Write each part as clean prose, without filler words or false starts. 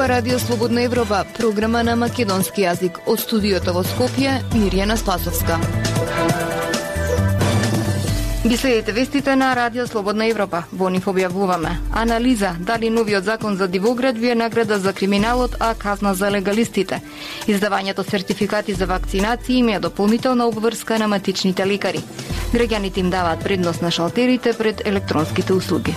Ова Радио Слободна Европа, програма на македонски јазик. Од студиото во Скопје, Мирјана Спасовска. Ги следите вестите на Радио Слободна Европа. Во нив објавуваме анализа дали новиот закон за дивоградби е награда за криминалот, а казна за легалистите. Издавањето сертификати за вакцинации има дополнителна обврска на матичните лекари. Граѓаните им даваат предност на шалтерите пред електронските услуги.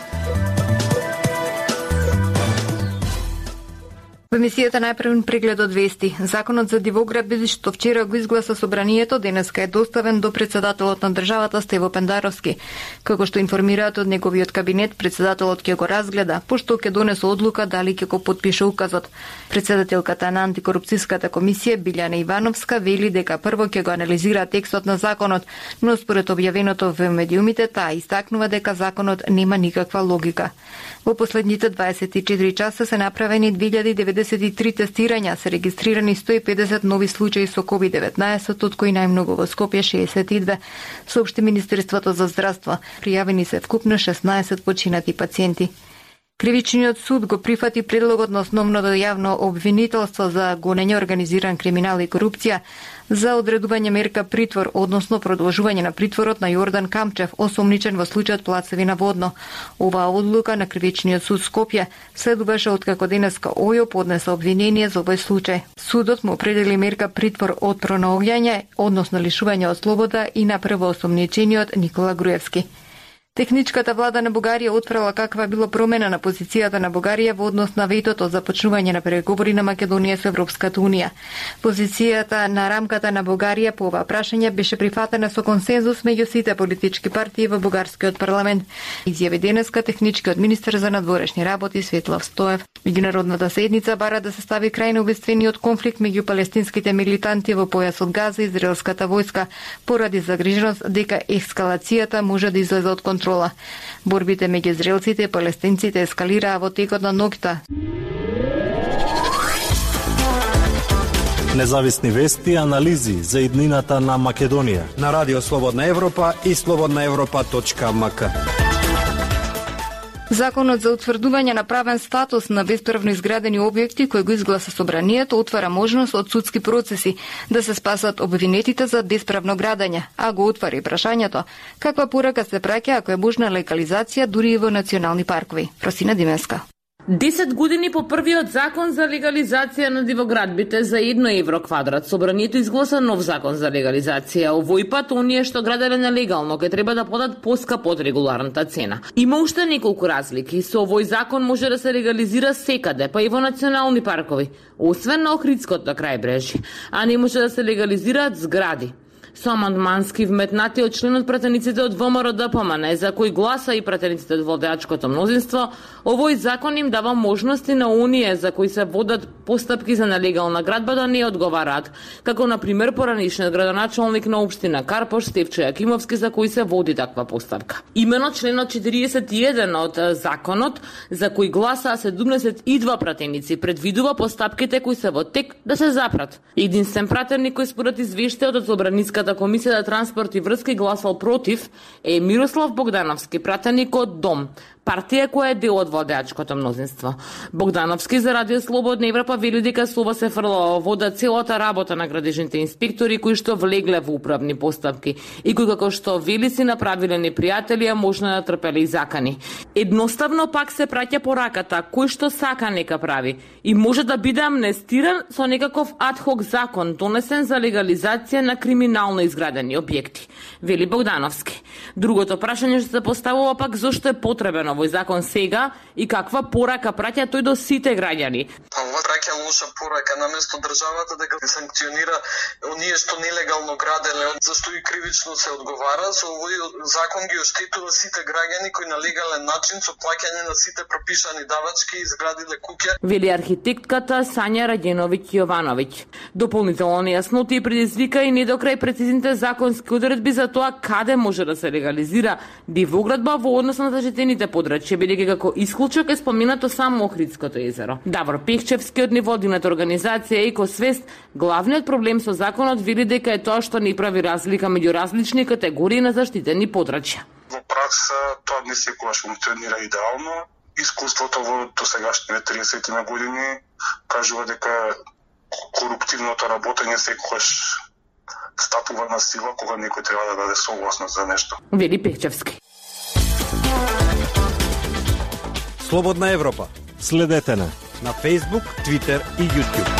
Во емисијата најпрвен преглед од вести. Законот за дивоградби што вчера го изгласа собранието, денеска е доставен до председателот на државата Стево Пендаровски. Како што информираат од неговиот кабинет, председателот ќе го разгледа, пошто ќе донесе одлука дали ќе го подпише указот. Председателката на антикорупцијската комисија Билјана Ивановска вели дека прво ќе го анализира текстот на законот, но според објавеното во медиумите таа истакнува дека законот нема никаква логика. Во последните 24 часа се направени 2093 тестирања, се регистрирани 150 нови случаи со COVID-19, од кои најмногу во Скопје 62, соопшти Министерството за здравство. Пријавени се вкупно 16 починати пациенти. Кривичниот суд го прифати предлогот на основното јавно обвинителство за гонење, организиран криминал и корупција за одредување мерка притвор, односно продолжување на притворот на Јордан Камчев, осомничен во случајот Плацевина Водно. Оваа одлука на Кривичниот суд Скопје следуваше откако денеска ОЈО поднесе обвинение за овој случај. Судот му определи мерка притвор од пронаоѓање, односно лишување од слобода и на првоосомничениот Никола Груевски. Техничката влада на Бугарија отфрла каква било промена на позицијата на Бугарија во однос на ветото за почнување на преговори на Македонија со Европската унија. Позицијата на рамката на Бугарија по ова прашање беше прифатена со консензус меѓу сите политички партии во бугарскиот парламент, изјави денеска техничкиот министер за надворешни работи Светлав Стоев. Меѓународната седница бара да се стави крај на обвинствениот конфликт меѓу палестинските милитанти во појасот Газа и израелската војска, поради загриженост дека ескалацијата може да излезе од контрола. Борбите меѓу израелците и палестинците ескалираа во текот на ноќта. Независни вести и анализи за иднината на Македонија на Радио Слободна Европа и slobodnaevropa.mk. Законот за утврдување на правен статус на бесправно изградени објекти кој го изгласа собранието отвара можност од судски процеси да се спасат обвинетите за бесправно градење, а го отвара и прашањето каква порака се праќа ако е можна легализација дури и во национални паркови. Просина Дименска. 10 години по првиот закон за легализација на дивоградбите за 1 евро квадрат, собранието изгласа нов закон за легализација. Овој пат оние што граделе нелегално ќе треба да подат поскапо од регуларната цена. Има уште неколку разлики. Со овој закон може да се легализира секаде, па и во национални паркови, освен на Охридското крајбрежје, а не може да се легализираат згради. Со амандмански вметнати од членот пратениците од ВМРО ДПМН, за кој гласа и пратениците од владеачкото мнозинство, овој закон им дава можности на оние за кои се водат постапки за нелегална градба да не одговараат, како на пример поранишниот градоначалник на општина Карпош Стефчо Јакимовски, за кој се води таква постапка. Имено членот 41 од законот, за кој гласа 72 пратеници, предвидува постапките кои се во тек да се запрат. Единствен пратеник кој според извештајот од Собраниската комисија за транспорт и врски гласал против е Мирослав Богдановски, пратеник од ДОМ, партија која е дел од владеачкото мнозинство. Богдановски за Радио Слободна Европа вели дека со ова се фрла во вода целата работа на градежните инспектори кои што влегле во управни постапки и кои како што вели си направиле непријатели, а можно да трпеле и закани. Едноставно пак се праќа пораката кој што сака нека прави и може да биде амнестиран со некаков адхок закон донесен за легализација на криминално изградени објекти, вели Богдановски. Другото прашање што се поставува пак зошто е потребен овој закон сега и каква порака праќа тој до сите граѓани. Ова праќа лоша порака, наместо државата дека санкционира оние што нелегално граделе, зашто и кривично се одговара, со овој закон ги оштетува сите граѓани кои на легален начин со плаќање на сите пропишани давачки изградиле куќа. Вели архитектката Сања Раѓеновиќ Јовановиќ. Дополнително нејасноти предизвика и недокрај прецизните законски одредби за тоа каде може да се легализира дивоградба во однос на заштитените подрачја, бидејќи како исклучок е споменато само Охридското езеро. Давор Пехчевски од невладината организација Екосвест, главниот проблем со законот вели дека е тоа што не прави разлика меѓу различни категории на заштитени подрачја. Во пракса тоа не секогаш функционира идеално. Искуството во досегашните 30 години кажува дека коруптивното работење секогаш стапува на сила кога некој треба да даде согласност за нешто. Вели Печевски. Слободна Европа. Следете на Facebook, Twitter и YouTube.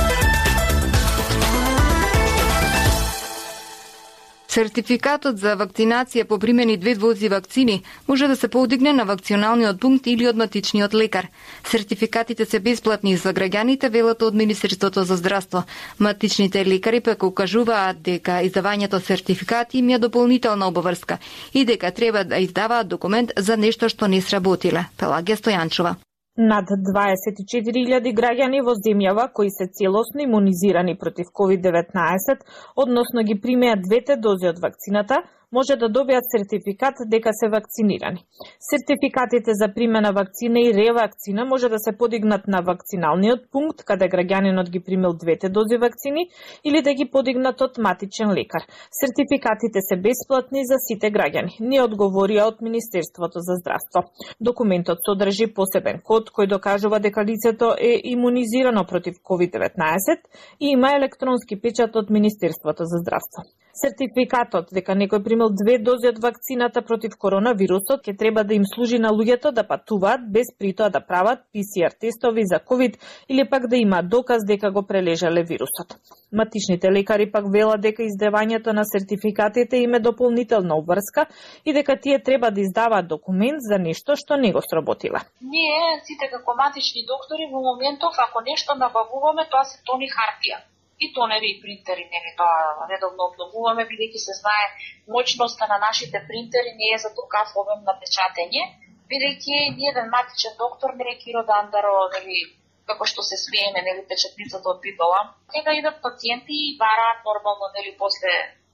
Сертификатот за вакцинација по примени 2 дози вакцини може да се подигне на вакциналниот пункт или од матичниот лекар. Сертификатите се бесплатни за граѓаните, велат од Министерството за здравство. Матичните лекари пак укажуваат дека издавањето сертификати им е дополнителна обврска и дека треба да издаваат документ за нешто што не сработиле. Пелагија Стојанчова. Над 24.000 граѓани во земјава кои се целосно имунизирани против COVID-19, односно ги примеат 2 дози од вакцината, може да добијат сертификат дека се вакцинирани. Сертификатите за примена вакцина и ревакцина може да се подигнат на вакциналниот пункт каде граѓанинот ги примил 2 дози вакцини или да ги подигнат од матичен лекар. Сертификатите се бесплатни за сите граѓани, не одговорија од Министерството за здравство. Документот содржи посебен код кој докажува дека лицето е имунизирано против COVID-19 и има електронски печат од Министерството за здравство. Сертификатот дека некој примил 2 дози од вакцината против коронавирусот ќе треба да им служи на луѓето да патуваат без при тоа да прават PCR тестови за COVID или пак да има доказ дека го прележале вирусот. Матичните лекари пак велат дека издавањето на сертификатите им е дополнителна обврска и дека тие треба да издаваат документ за нешто што не го сработиле. Ние сите како матични доктори во моментов ако нешто набавуваме, тоа се тони хартија. И тонери и принтери, тоа редовно обновуваме, бидејќи се знае моќноста на нашите принтери не е за толкав обем на печатење, бидејќи ниеден матичен доктор не е Киро Дандаро, како што се смееме, печатницата од Битола. Сега идат пациенти и бараат нормално, после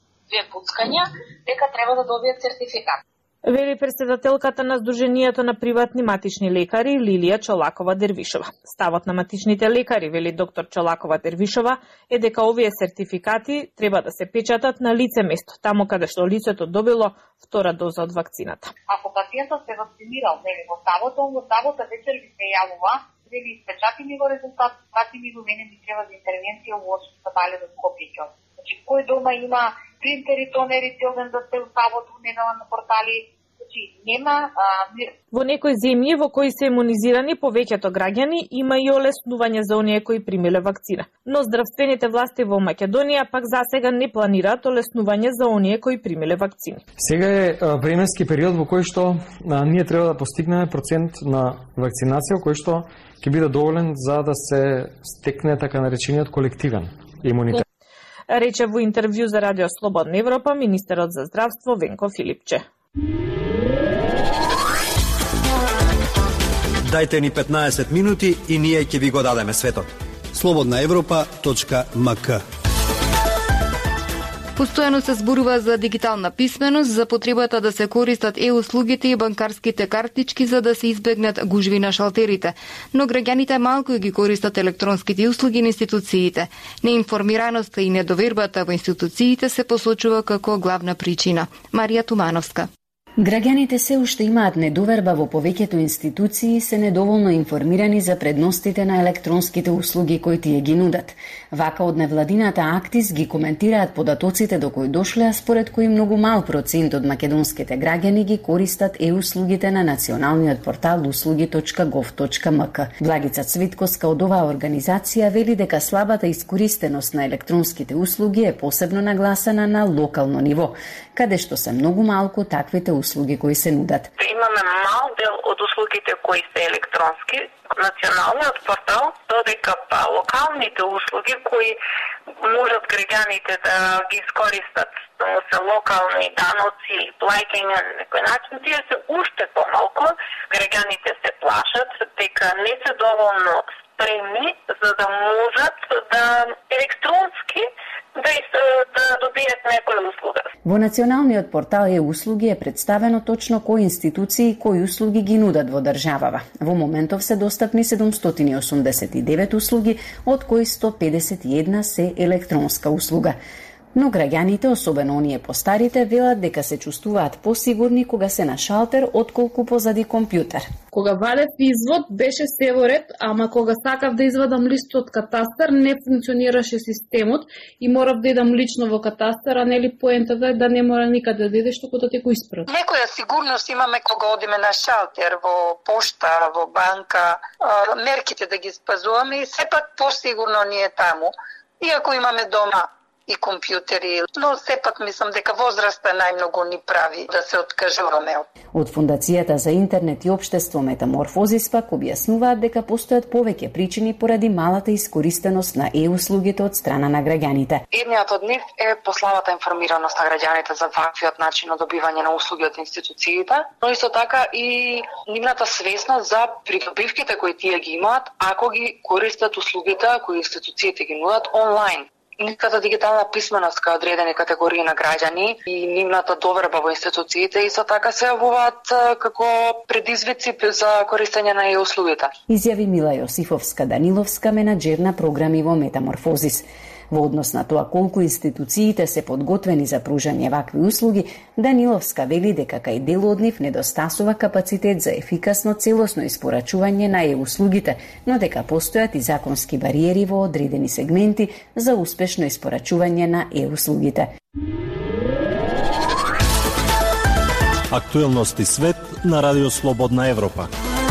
2 пуцкања, дека треба да добијат сертификат. Вели председателката на Сдруженијето на приватни матични лекари Лилија Чолакова-Дервишова. Ставот на матичните лекари, вели доктор Чолакова-Дервишова, е дека овие сертификати треба да се печатат на лице место, таму каде што лицето добило 2 доза од вакцината. Ако пациентот се вакцинирал, во табота вечер ви се јавува, вели испечати ми го резултат, пати ми го мене ми треба за интервенција во стабале за скопиќо. Значи, кој дома има принтери, тонери, цел ден да се у таботу, недела на портали, значи нема мир. Во некои земји во кои се имунизирани повеќето граѓани има и олеснување за оние кои примиле вакцина. Но здравствените власти во Македонија пак засега не планираат олеснување за оние кои примиле вакцини. Сега е временски период во кој што ние треба да постигнеме процент на вакцинација кој што ќе биде доволен за да се стекне така наречениот колективен имунитет. Рече во интервју за Радио Слободна Европа министерот за здравство Венко Филипче. Дајте ни 15 минути и ние ќе ви го дадеме светот. slobodnaevropa.mk. Постојано се зборува за дигитална писменост, за потребата да се користат услугите и банкарските картички за да се избегнат гужви на шалтерите. Но граѓаните малку ги користат електронските услуги на институциите. Неинформираноста и недовербата во институциите се посочува како главна причина. Марија Тумановска. Граѓаните се уште имаат недоверба во повеќето институции и се недоволно информирани за предностите на електронските услуги кои тие ги нудат. Вака од невладината Актис ги коментираат податоците до кои дошлеа, според кои многу мал процент од македонските граѓани ги користат услугите на националниот портал услуги.gov.mk. Благица Цвиткоска од оваа организација вели дека слабата искористеност на електронските услуги е посебно нагласена на локално ниво, каде што се многу малку таквите услуги кои се нудат. Имаме мал дел од услугите кои се електронски, националниот портал, додека локалните услуги кои можат граѓаните да ги искористат, се локални даноци или плаќања на некој начин, тие се уште помалку. Граѓаните се плашат дека не се доволно спремни за да можат да електронски да добијат некоја услуга. Во националниот портал услуги е представено точно кои институции и кои услуги ги нудат во државава. Во моментов се достапни 789 услуги, од кои 151 се електронска услуга. Но граѓаните, особено оние постарите, велат дека се чувствуваат посигурни кога се на шалтер отколку позади компјутер. Кога вадев извод беше се во ред, ама кога сакав да извадам лист од катастар не функционираше системот и морав да идам лично во катастар, а нели поентата е да не мора никаде да идеш, туку да те го испрат. Некоја сигурност имаме кога одиме на шалтер, во пошта, во банка, мерките да ги спазуваме и сепак посигурно ни е таму. Иако имаме дома и компјутери, но сепак мислам дека возраста најмногу ни прави да се откажуваме. Од Фондацијата за интернет и општество Метаморфозис пак објаснуваат дека постојат повеќе причини поради малата искористеност на услугите од страна на граѓаните. Едниот од нив е послабата информираност на граѓаните за ваквиот начин на добивање на услуги од институциите, но исто така и нивната свесност за придобивките кои тие ги имаат ако ги користат услугите кои институциите ги нудат онлайн. Ниската дигитална писменост кај одредени категории на граѓани и нивната доверба во институциите исто така се јавуваат како предизвици за користење на услугите. Изјави Мила Јосифовска-Даниловска, менаџер на програми во Метаморфозис. Во однос на тоа колку институциите се подготвени за пружање вакви услуги, Даниловска вели дека кај дел од нив недостасува капацитет за ефикасно целосно испорачување на услугите, но дека постојат и законски бариери во одредени сегменти за успешно испорачување на услугите. Актуелности свет на Радио Слободна Европа.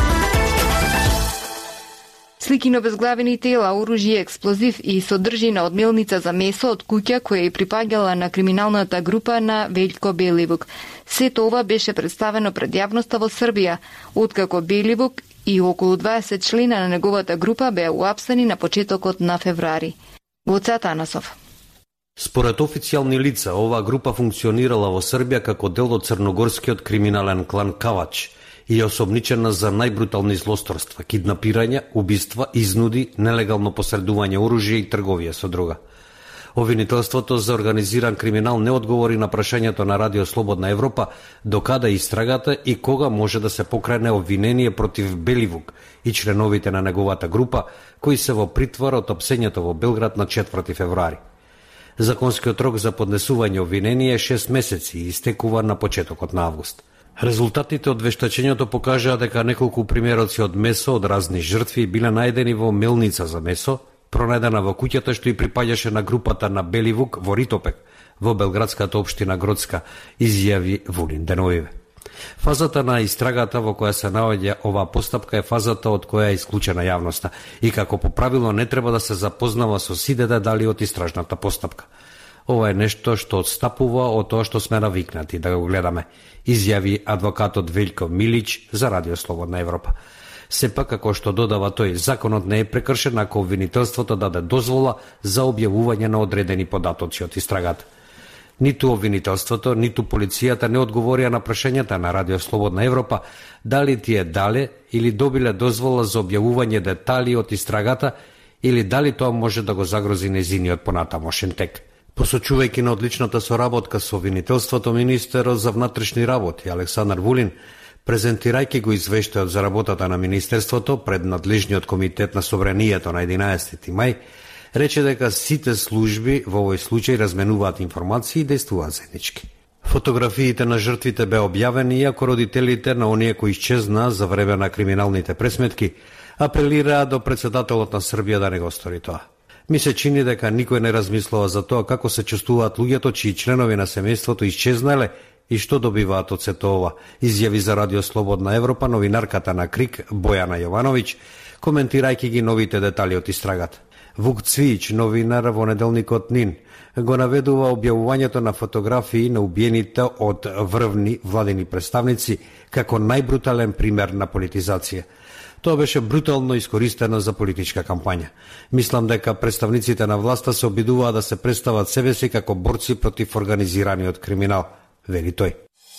Слики на безглавени тела, оружје, експлозив и содржина од мелница за месо од куќа која ја припаѓала на криминалната група на Велјко Беливук. Сето ова беше представено пред јавноста во Србија, откако Беливук и околу 20 члена на неговата група беа уапсени на почетокот на февруари. Гоце Атанасов. Според официјални лица, оваа група функционирала во Србија како дел од црногорскиот криминален клан Кавач и е осомничена за најбрутални злосторства, киднапирања, убиства, изнуди, нелегално посредување оружје и трговија со друга. Обвинителството за организиран криминал не одговори на прашањето на Радио Слободна Европа докаде истрагата и кога може да се покрене обвинение против Беливук и членовите на неговата група, кои се во притвор од апсењето во Белград на 4 февруари. Законскиот рок за поднесување обвинение е 6 месеци и истекува на почетокот на август. Резултатите од вештачењето покажаа дека неколку примероци од месо од разни жртви биле најдени во мелница за месо, пронајдена во куќата што и припаѓаше на групата на Беливук во Ритопек, во белградската општина Гродска, изјави Вулин деновиве. Фазата на истрагата во која се наоѓа оваа постапка е фазата од која е исклучена јавноста и како по правило не треба да се запознава со сите дали од истражната постапка. Ова е нешто што отстапува од тоа што сме навикнати да го гледаме, изјави адвокатот Велјко Милич за Радио Слободна Европа. Сепак, како што додава тој, законот не е прекршен ако обвинителството даде дозвола за објавување на одредени податоци од истрагата. Ниту обвинителството, ниту полицијата не одговорија на прашањата на Радио Слободна Европа дали тие дале или добиле дозвола за објавување детали од истрагата или дали тоа може да го загрози незиниот понатамошен тек. Посочувајќи на одличната соработка со обвинителството, министерот за внатрешни работи Александар Вулин, презентирајќи го извештајот за работата на министерството пред надлежниот комитет на собранието на 11 мај, рече дека сите служби во овој случај разменуваат информации и действуваат заеднички. Фотографиите на жртвите беа објавени, иако родителите на оние кои исчезнаа за време на криминалните пресметки апелираа до председателот на Србија да не го стори тоа. Ми се чини дека никој не размислува за тоа како се чувствуваат луѓето чии членови на семејството исчезнале и што добиваат од сето ова, изјави за Радио Слободна Европа новинарката на КРИК Бојана Јовановиќ, коментирајќи ги новите детали од истрагата. Вук Цвиич, новинар во неделникот НИН, го наведува објавувањето на фотографии на убиените од врвни владини представници како најбрутален пример на политизација. Тоа беше брутално искористено за политичка кампања. Мислам дека представниците на власта се обидуваат да се представат себе си како борци против организираниот криминал, вели тој.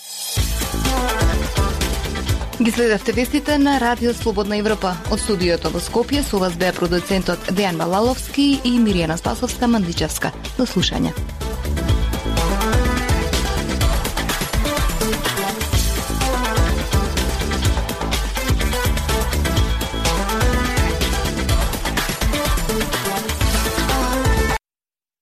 Ги следевте вестите на Радио Слободна Европа. Од студиото во Скопје со вас беа продуцентот Дејан Балаловски и Миријана Спасовска-Мандичевска. До слушање.